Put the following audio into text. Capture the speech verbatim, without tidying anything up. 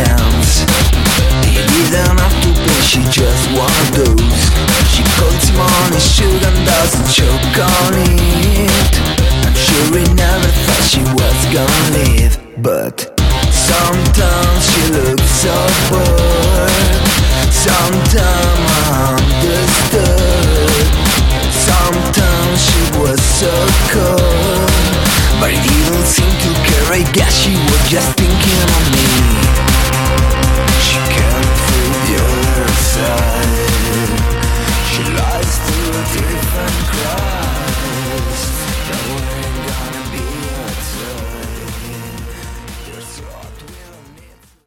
hands. He didn't have to pay, she just one of those. She collects money, sugar and doesn't choke on it. I'm sure he never thought she was gonna leave, but sometimes she